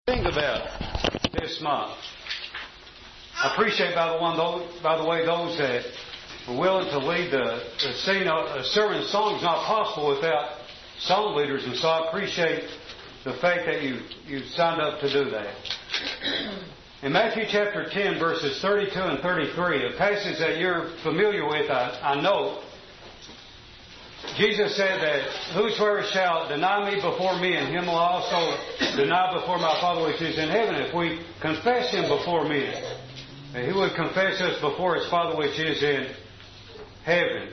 Think about this month. I appreciate, by the way, those that were willing to lead the scene. A sermon song is not possible without song leaders, and so I appreciate the fact that you signed up to do that. In Matthew chapter 10, verses 32 and 33, a passage that you're familiar with, I know, Jesus said that whosoever shall deny me before men, him will also deny before my Father which is in heaven. If we confess Him before men, He would confess us before His Father which is in heaven.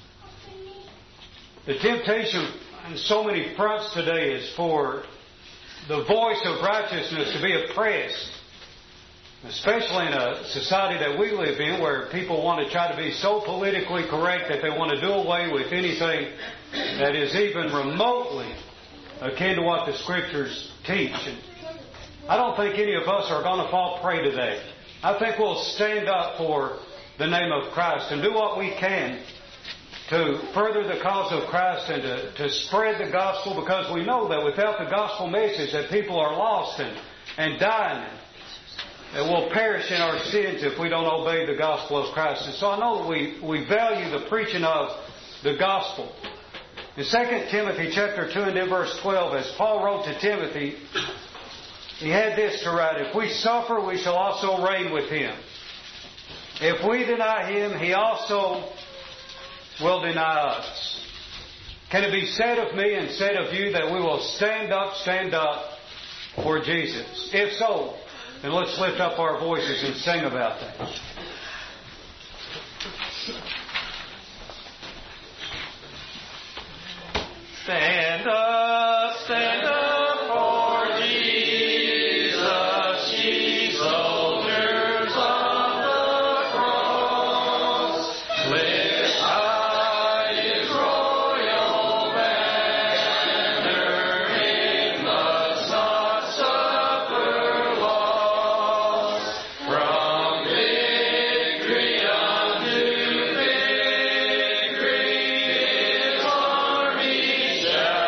The temptation on so many fronts today is for the voice of righteousness to be oppressed, especially in a society that we live in where people want to try to be so politically correct that they want to do away with anything that is even remotely akin to what the Scriptures teach. And I don't think any of us are going to fall prey to that. I think we'll stand up for the name of Christ and do what we can to further the cause of Christ and to spread the gospel, because we know that without the gospel message that people are lost and dying and will perish in our sins if we don't obey the gospel of Christ. And so I know that we value the preaching of the gospel. In 2 Timothy chapter 2 and in verse 12, as Paul wrote to Timothy, he had this to write: if we suffer, we shall also reign with Him. If we deny Him, He also will deny us. Can it be said of me and said of you that we will stand up for Jesus? If so, then let's lift up our voices and sing about that. Stand up for Jesus, ye soldiers of the cross. Lift high His royal banner, He must not suffer loss. From victory unto victory, His army shall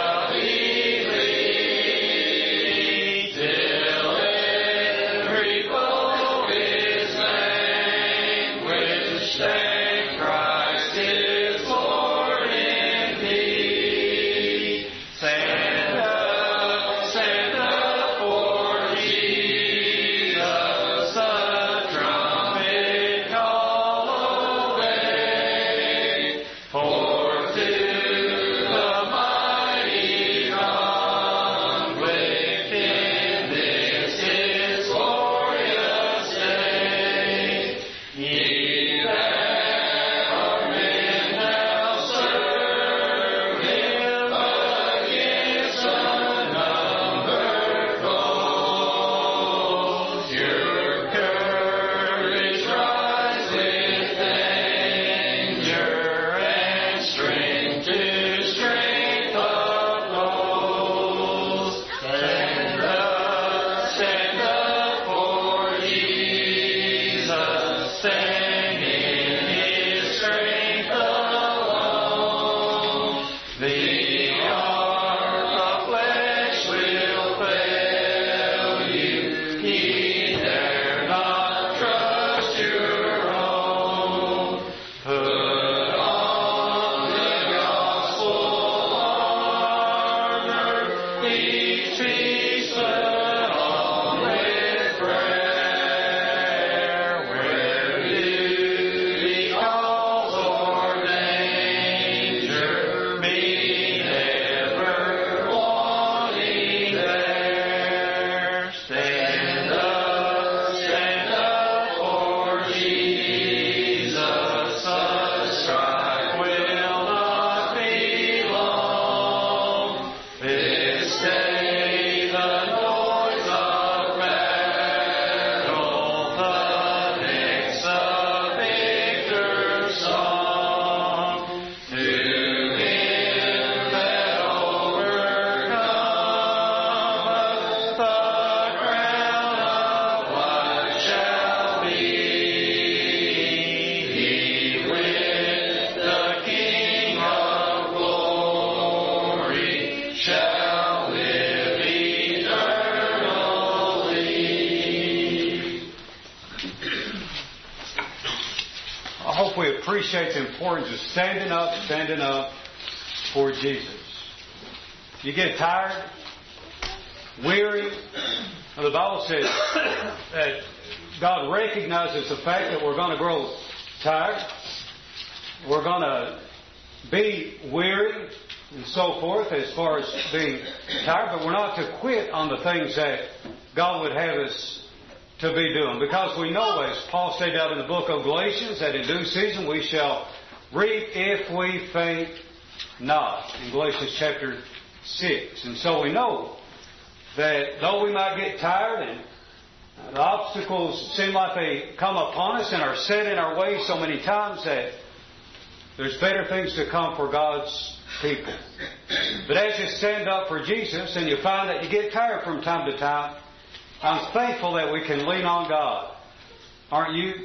hope we appreciate the importance of standing up for Jesus. You get tired, weary. Well, the Bible says that God recognizes the fact that we're going to grow tired. We're going to be weary and so forth as far as being tired, but we're not to quit on the things that God would have us to be doing. Because we know, as Paul stated out in the book of Galatians, that in due season we shall reap if we faint not, in Galatians chapter 6. And so we know that though we might get tired and the obstacles seem like they come upon us and are set in our way so many times, that there's better things to come for God's people. But as you stand up for Jesus and you find that you get tired from time to time, I'm thankful that we can lean on God. Aren't you?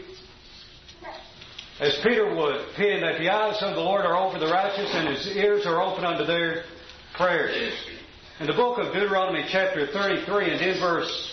As Peter would pen, that the eyes of the Lord are over the righteous and His ears are open unto their prayers. In the book of Deuteronomy chapter 33 and in verse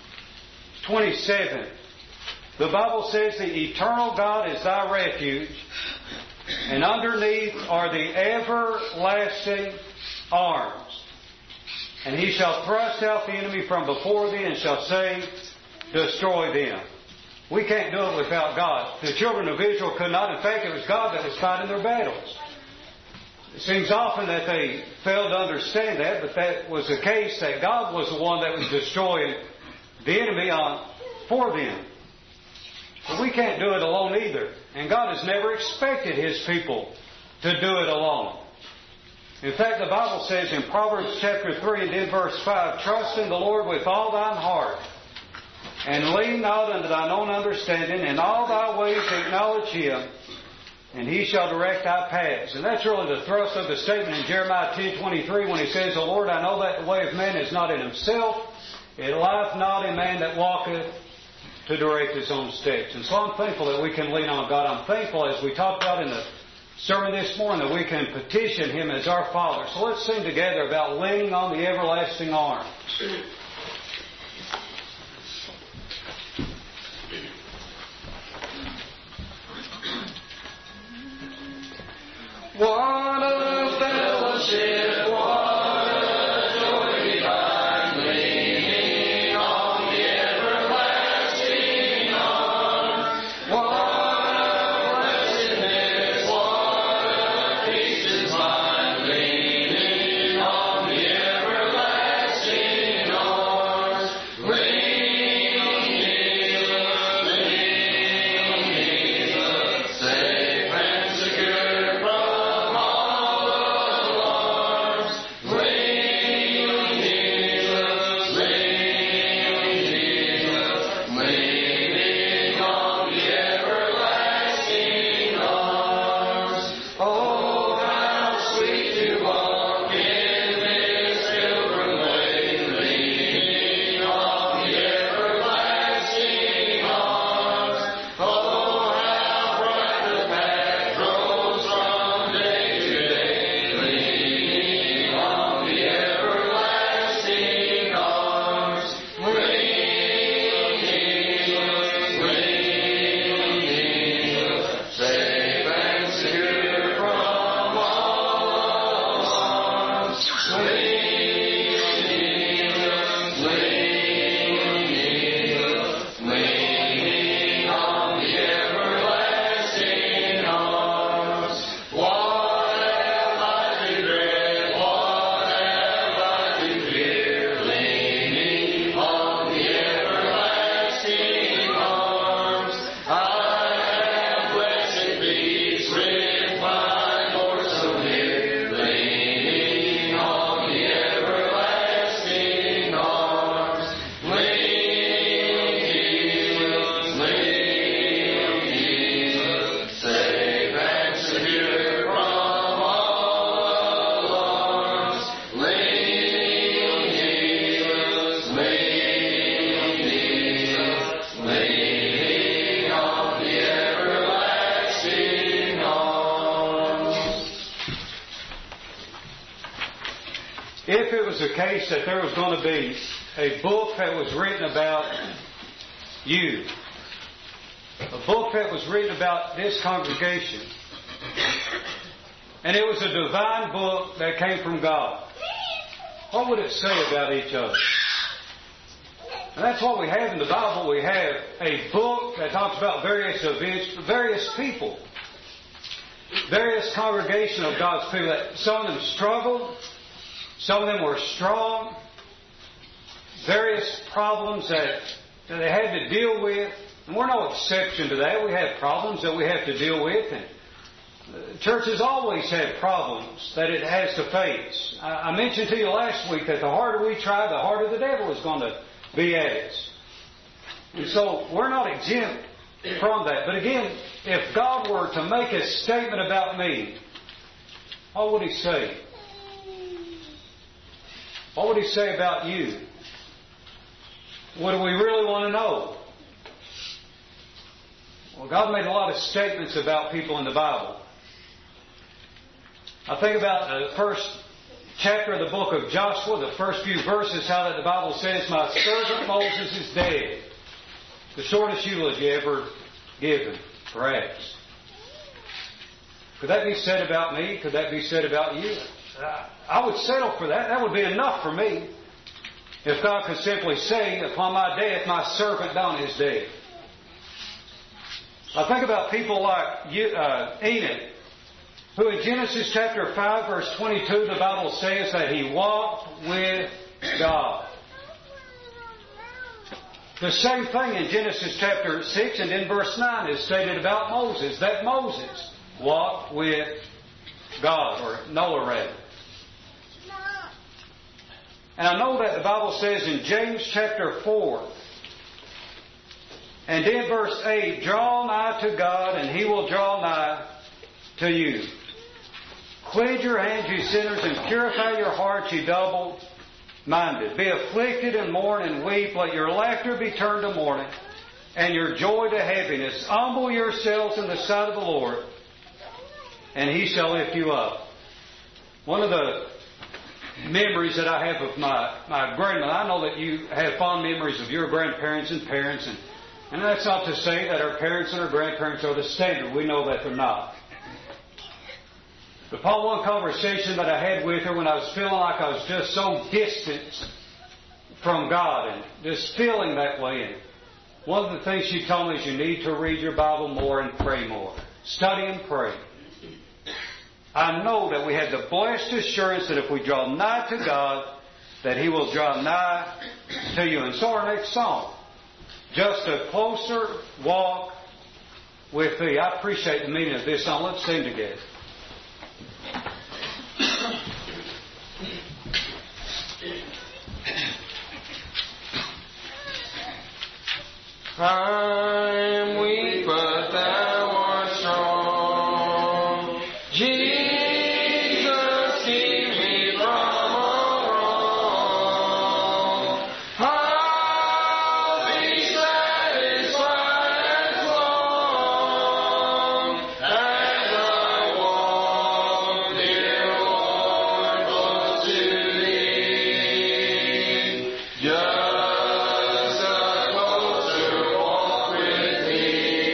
27, the Bible says, the eternal God is thy refuge, and underneath are the everlasting arms. And He shall thrust out the enemy from before thee, and shall say, destroy them. We can't do it without God. The children of Israel could not. In fact, it was God that was fighting their battles. It seems often that they failed to understand that, but that was the case, that God was the one that was destroying the enemy for them. But we can't do it alone either. And God has never expected His people to do it alone. In fact, the Bible says in Proverbs chapter 3 and in verse 5, trust in the Lord with all thine heart, and lean not unto thine own understanding. In all thy ways acknowledge Him, and He shall direct thy paths. And that's really the thrust of the statement in Jeremiah 10:23 when He says, O Lord, I know that the way of man is not in himself, it lieth not in man that walketh to direct his own steps. And so I'm thankful that we can lean on God. I'm thankful, as we talked about in the sermon this morning, that we can petition Him as our Father. So let's sing together about leaning on the everlasting arms. What a fellowship, what a joy divine, leaning on the everlasting arm. What a blessedness, what a peace divine, leaning on the everlasting arms. Lean Jesus, safe and secure from all alarms. Lean Jesus, leaning on the everlasting arms. Oh, how sweet to walk in this pilgrim way, leaning on the everlasting arms. Oh, how bright the path grows from day to day, leaning on the everlasting arms. Lean Jesus, safe and secure from all alarms. Lean Jesus, leaning on the everlasting arms. What have I to dread? What have I to fear? Leaning on the everlasting arms. I have blessed peace with my Lord so near. Leaning on the everlasting arms. Lean Jesus, safe and secure from all alarms. Lean Jesus, leaning on the everlasting arms. If it was the case that there was going to be a book that was written about you, a book that was written about this congregation. And it was a divine book that came from God. What would it say about each other? And that's what we have in the Bible. We have a book that talks about various events, various people, various congregation of God's people. That some of them struggled, some of them were strong, various problems that they had to deal with. And we're no exception to that. We have problems that we have to deal with. And the church has always had problems that it has to face. I mentioned to you last week that the harder we try, the harder the devil is going to be at us. And so we're not exempt from that. But again, if God were to make a statement about me, what would He say? What would He say about you? What do we really want to know? Well, God made a lot of statements about people in the Bible. I think about the first chapter of the book of Joshua, the first few verses, how that the Bible says, "My servant Moses is dead." The shortest eulogy ever given, perhaps. Could that be said about me? Could that be said about you? I would settle for that. That would be enough for me. If God could simply say, "Upon my death, my servant Don is dead." I think about people like Enoch, who in Genesis chapter 5, verse 22, the Bible says that he walked with God. The same thing in Genesis chapter 6 and in verse 9 is stated about Moses, that Moses walked with God, or Noah rather. And I know that the Bible says in James chapter 4, and in verse 8, "Draw nigh to God, and He will draw nigh to you. Cleanse your hands, you sinners, and purify your hearts, you double-minded. Be afflicted and mourn and weep. Let your laughter be turned to mourning, and your joy to heaviness. Humble yourselves in the sight of the Lord, and He shall lift you up." One of the memories that I have of my grandmother, I know that you have fond memories of your grandparents and parents, and that's not to say that our parents and our grandparents are the standard. We know that they're not. But upon one conversation that I had with her when I was feeling like I was just so distant from God and just feeling that way, and one of the things she told me is you need to read your Bible more and pray more. Study and pray. I know that we have the blessed assurance that if we draw nigh to God, that He will draw nigh to you. And so our next song, "Just a Closer Walk with Thee." I appreciate the meaning of this song. Let's sing together. I am weak, but Thou art strong. Jesus, keep me from all wrong. I'll be satisfied as long as I walk, dear Lord, close to Thee. Just a closer walk with Thee.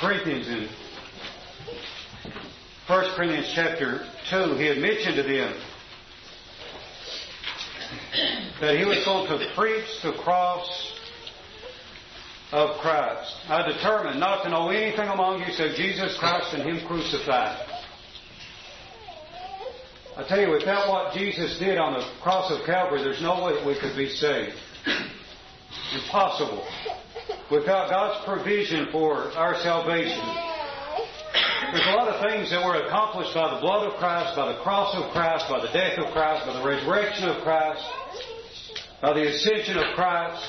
Corinthians, in 1 Corinthians chapter 2, he had mentioned to them that he was going to preach the cross of Christ. I determined not to know anything among you save Jesus Christ and Him crucified. I tell you, without what Jesus did on the cross of Calvary, there's no way that we could be saved. Impossible. Without God's provision for our salvation. There's a lot of things that were accomplished by the blood of Christ, by the cross of Christ, by the death of Christ, by the resurrection of Christ, by the ascension of Christ.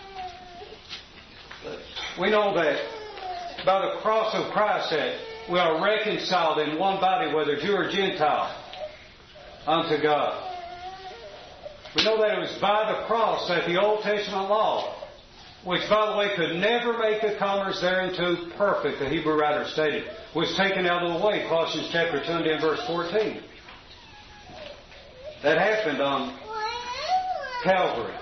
We know that by the cross of Christ that we are reconciled in one body, whether Jew or Gentile, unto God. We know that it was by the cross that the Old Testament law, which, by the way, could never make the comers thereunto perfect, the Hebrew writer stated, was taken out of the way. Colossians chapter 2 and verse 14. That happened on Calvary.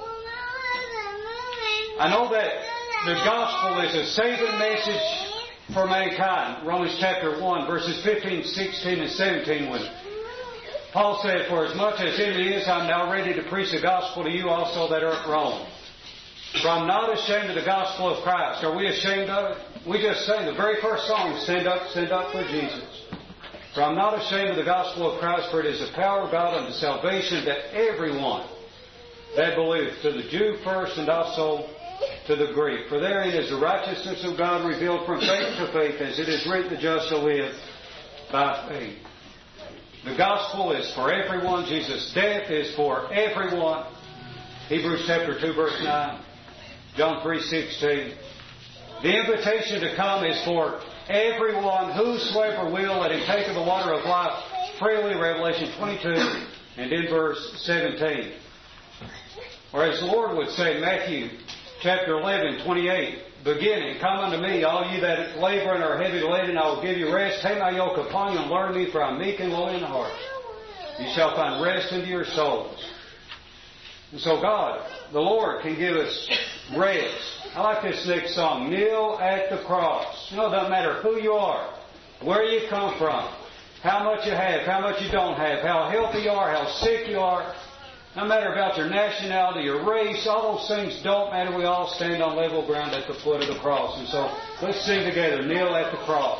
I know that the gospel is a saving message for mankind. Romans chapter 1, verses 15, 16, and 17, when Paul said, "For as much as it is, I'm now ready to preach the gospel to you also that are at Rome. For I'm not ashamed of the gospel of Christ." Are we ashamed of it? We just sang the very first song, Stand Up for Jesus. "For I'm not ashamed of the gospel of Christ, for it is the power of God unto salvation to everyone that believeth, to the Jew first and also to the Greek. For therein is the righteousness of God revealed from faith to faith, as it is written, the just shall live by faith." The gospel is for everyone. Jesus' death is for everyone. Hebrews chapter 2, verse 9. John 3:16. The invitation to come is for everyone, whosoever will, let him take of the water of life freely, Revelation 22 and in verse 17. Or as the Lord would say, Matthew chapter 11, 28, beginning, "Come unto me, all you that labor and are heavy laden, I will give you rest. Take my yoke upon you and learn of me, for I am meek and lowly in heart. You shall find rest unto your souls." And so God, the Lord, can give us rest. I like this next song, "Kneel at the Cross." You know, it doesn't matter who you are, where you come from, how much you have, how much you don't have, how healthy you are, how sick you are. No matter about your nationality, your race, all those things don't matter. We all stand on level ground at the foot of the cross. And so let's sing together, "Kneel at the Cross."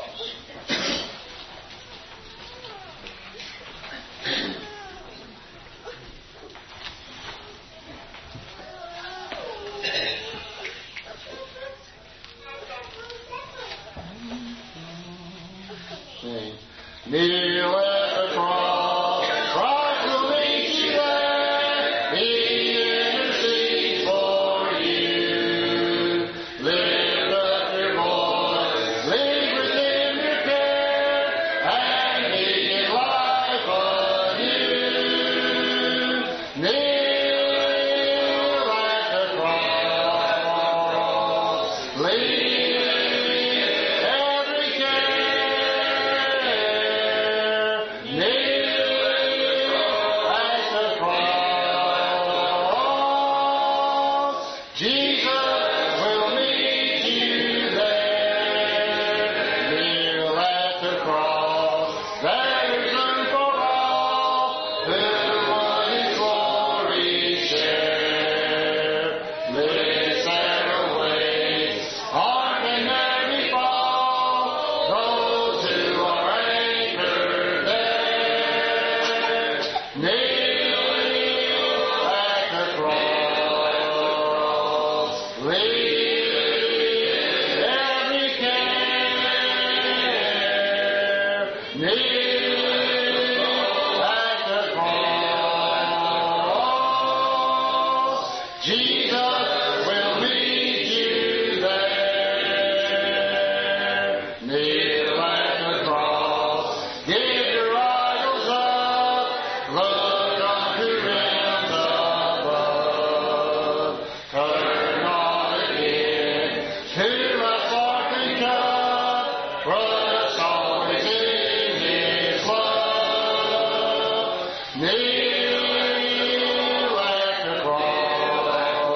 Sing. Kneel at the cross, Christ will meet you there. He intercedes for you. Lift up your voice, leave within your care, and He gives life anew. Kneel at the cross, leave every care. Kneel at the cross. Jesus will meet you there. Kneel at the cross. There's room for all who would His glory share. Lives ever waits, heart can never fall. Those who are anchored there. Kneel at the cross. Leave every care. Kneel at the cross. Jesus will meet you there. Kneel at the cross. Give your idols up. Look unto realms above. Turn on again to my sparkling cup. Rust always in His love. Kneel at the cross.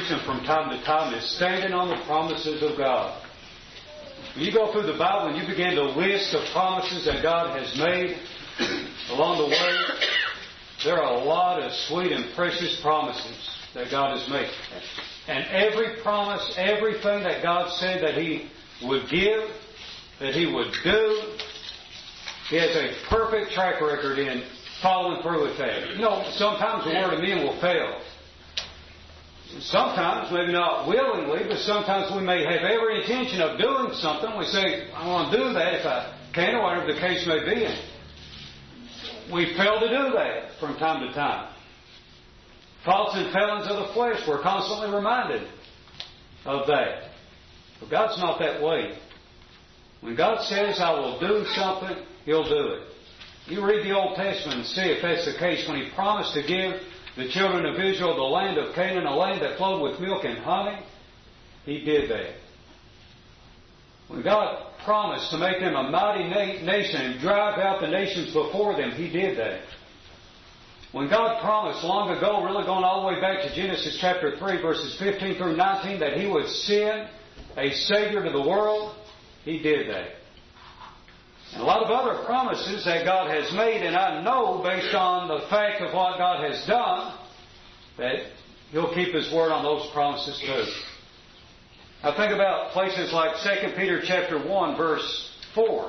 Christian from time to time is standing on the promises of God. When you go through the Bible and you begin to list the promises that God has made along the way, there are a lot of sweet and precious promises that God has made. And every promise, everything that God said that He would give, that He would do, He has a perfect track record in following through with that. You know, sometimes the word of men will fail. Sometimes, maybe not willingly, but sometimes we may have every intention of doing something. We say, I want to do that if I can, or whatever the case may be. And we fail to do that from time to time. Faults and failings of the flesh, we're constantly reminded of that. But God's not that way. When God says, I will do something, He'll do it. You read the Old Testament and see if that's the case. When He promised to give the children of Israel the land of Canaan, a land that flowed with milk and honey, He did that. When God promised to make them a mighty nation and drive out the nations before them, He did that. When God promised long ago, really going all the way back to Genesis chapter 3, verses 15 through 19, that He would send a Savior to the world, He did that. And a lot of other promises that God has made, and I know based on the fact of what God has done, that He'll keep His word on those promises too. I think about places like 2 Peter chapter 1, verse 4.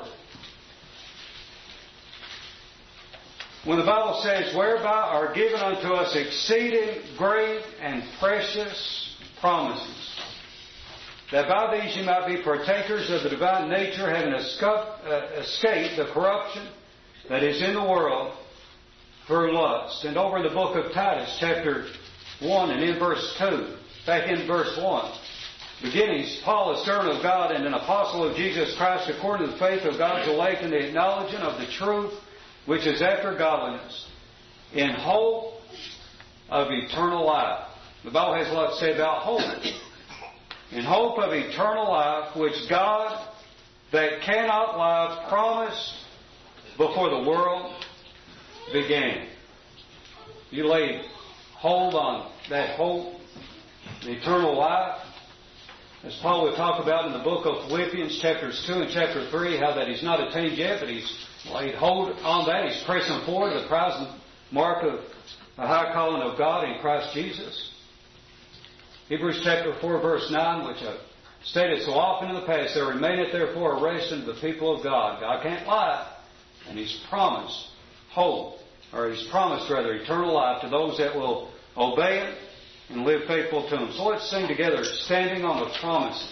When the Bible says, whereby are given unto us exceeding great and precious promises, that by these you might be partakers of the divine nature, having escaped the corruption that is in the world through lust. And over in the book of Titus, chapter 1 and in verse 2, back in verse 1, beginnings, Paul, a servant of God and an apostle of Jesus Christ, according to the faith of God's elect and the acknowledging of the truth, which is after godliness, in hope of eternal life. The Bible has a lot to say about hope. In hope of eternal life, which God that cannot lie promised before the world began. You lay hold on that hope, the eternal life. As Paul would talk about in the book of Philippians, chapters 2 and chapter 3, how that he's not attained yet, but he's laid hold on that. He's pressing forward to the prize and mark of the high calling of God in Christ Jesus. Hebrews chapter 4, verse 9, which I've stated so often in the past, there remaineth therefore a rest unto the people of God. God can't lie. And He's promised hope, or He's promised rather eternal life to those that will obey it and live faithful to Him. So let's sing together, Standing on the Promises.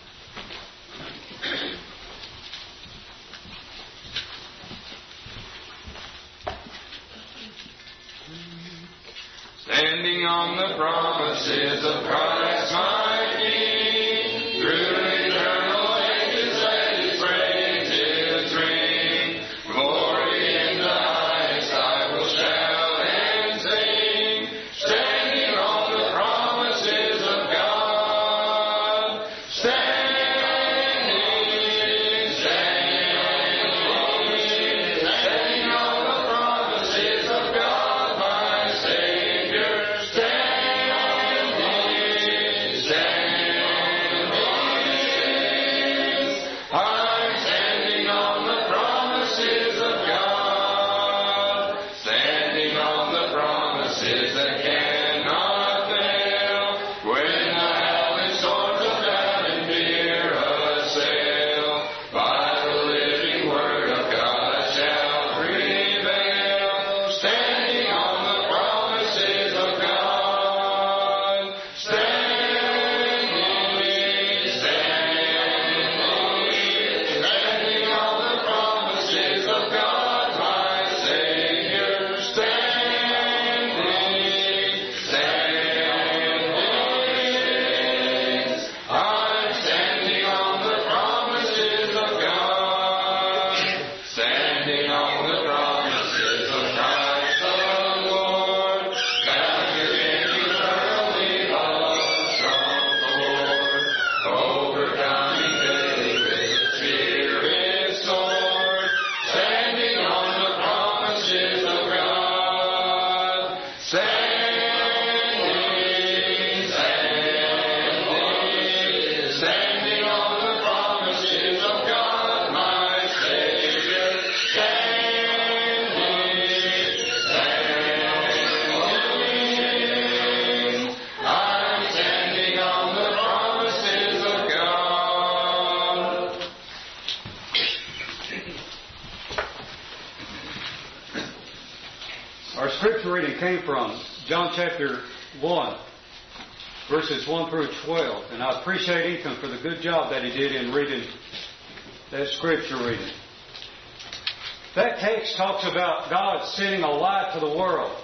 Standing on the promises of Christ my King, through eternal ages let His praises ring. Glory in the highest I will shout and sing, standing on the promises of God. Standing on the promises of God, my Savior. Standing reading came from John chapter 1, verses 1 through 12. And I appreciate Ethan for the good job that he did in reading that scripture reading. That text talks about God sending a light to the world.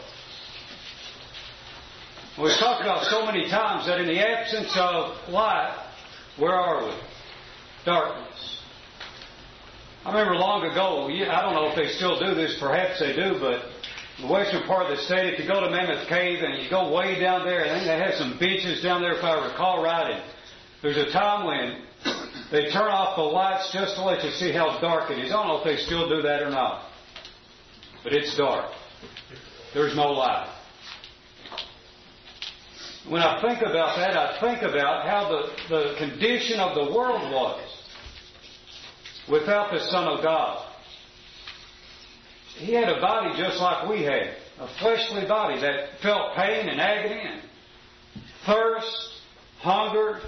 We've talked about so many times that in the absence of light, where are we? Darkness. I remember long ago, I don't know if they still do this, perhaps they do, but in the western part of the state, if you go to Mammoth Cave and you go way down there, I think they have some benches down there if I recall right, and there's a time when they turn off the lights just to let you see how dark it is. I don't know if they still do that or not, but it's dark. There's no light. When I think about that, I think about how the condition of the world was without the Son of God. He had a body just like we had, a fleshly body that felt pain and agony and thirst, hunger.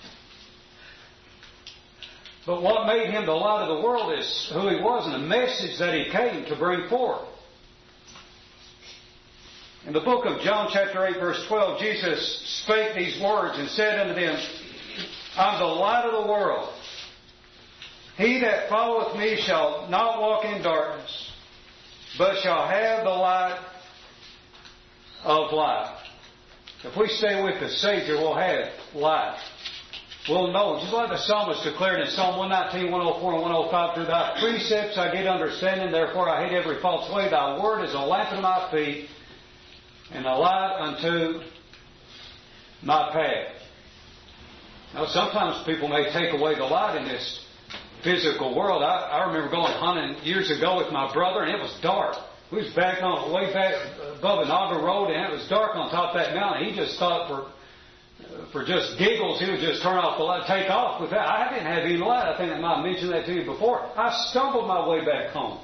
But what made Him the light of the world is who He was and the message that He came to bring forth. In the book of John chapter 8 verse 12, Jesus spake these words and said unto them, I'm the light of the world. He that followeth me shall not walk in darkness, but shall have the light of life. If we stay with the Savior, we'll have light. We'll know, just like the psalmist declared in Psalm 119, 104, and 105, through Thy precepts I get understanding, therefore I hate every false way. Thy word is a lamp unto my feet, and a light unto my path. Now, sometimes people may take away the light in this physical world. I remember going hunting years ago with my brother, and it was dark. We was way back above Inaga Road, and it was dark on top of that mountain. He just thought for just giggles, he would just turn off the light, take off with that. I didn't have any light. I think I might have mentioned that to you before. I stumbled my way back home.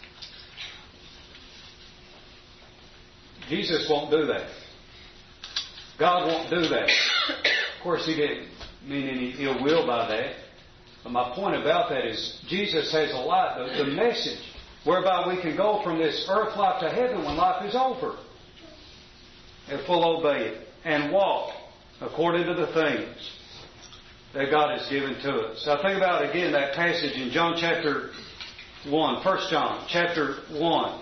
Jesus won't do that. God won't do that. Of course, He didn't mean any ill will by that. But my point about that is Jesus has a light, the message whereby we can go from this earth life to heaven when life is over. If we'll obey it and walk according to the things that God has given to us. I think about again that passage in John chapter 1, 1 John chapter 1.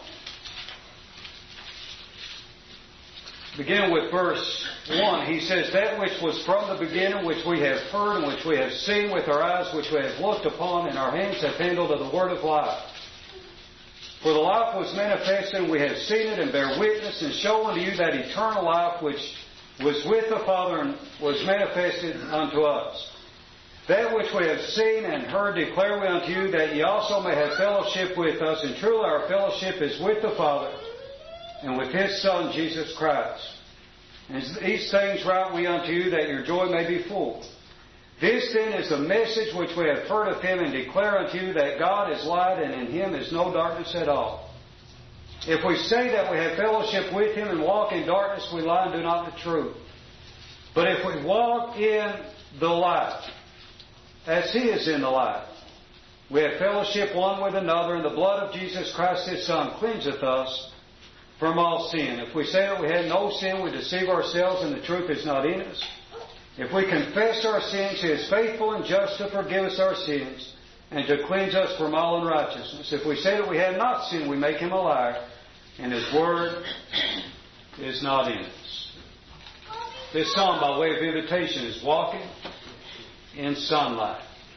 Beginning with verse 1, he says, That which was from the beginning, which we have heard, and which we have seen with our eyes, which we have looked upon, and our hands have handled of the word of life. For the life was manifested, and we have seen it, and bear witness, and show unto you that eternal life which was with the Father, and was manifested unto us. That which we have seen and heard declare we unto you, that ye also may have fellowship with us, and truly our fellowship is with the Father, and with His Son, Jesus Christ. And these things write we unto you, that your joy may be full. This then is the message which we have heard of Him, and declare unto you, that God is light, and in Him is no darkness at all. If we say that we have fellowship with Him and walk in darkness, we lie and do not the truth. But if we walk in the light, as He is in the light, we have fellowship one with another, and the blood of Jesus Christ His Son cleanseth us from all sin. If we say that we have no sin, we deceive ourselves, and the truth is not in us. If we confess our sins, He is faithful and just to forgive us our sins and to cleanse us from all unrighteousness. If we say that we have not sinned, we make Him a liar, and His word is not in us. This psalm, by way of invitation, is walking in sunlight.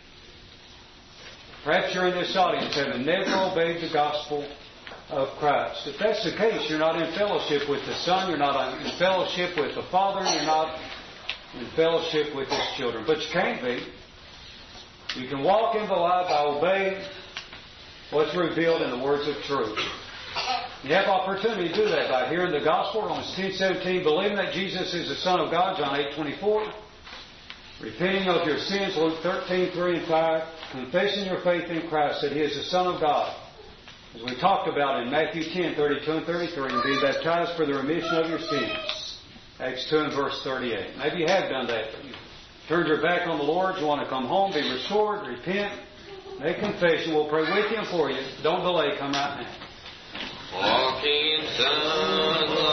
Perhaps you're in this audience having never obeyed the gospel of Christ. If that's the case, you're not in fellowship with the Son, you're not in fellowship with the Father, you're not in fellowship with His children. But you can be. You can walk in the light by obeying what's revealed in the words of truth. You have opportunity to do that by hearing the gospel, Romans 10:17, believing that Jesus is the Son of God, John 8:24, repenting of your sins, Luke 13:3 and 5, confessing your faith in Christ that He is the Son of God, as we talked about in Matthew 10:32 and 33, and be baptized for the remission of your sins, Acts 2 and verse 38. Maybe you have done that, but you turned your back on the Lord, you want to come home, be restored, repent, make confession. We'll pray with you and for you. Don't delay, come right now. Walking in sunlight.